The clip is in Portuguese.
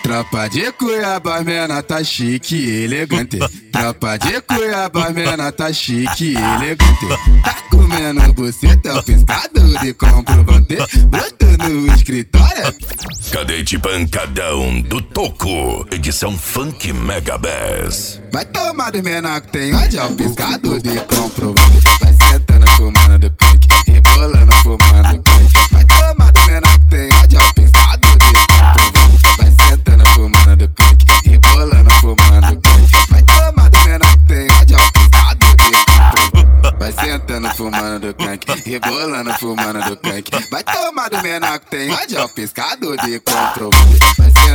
Tropa de Cuiabá, mina tá chique e elegante. Tropa de Cuiabá, mina tá chique e elegante. Tá comendo buceta, piscado de comprovante. Broto no escritório. Cadete Pancadão do Toco, edição Funk Mega Bass. Vai tomar do menor que tem ódio ao piscado de comprovante. Vai sentando fumando do punk, rebolando fumando crack. Vai tomar do menor que tem ódio ao piscado de comprovante. Vai sentando fumando do punk, rebolando fumando crack. Vai tomar do menor que tem ódio ao piscado de comprovante. Vai sentando fumando do crack, rebolando fumando do crack. Vai tomar do menor que tem ódio ao piscado de comprovante.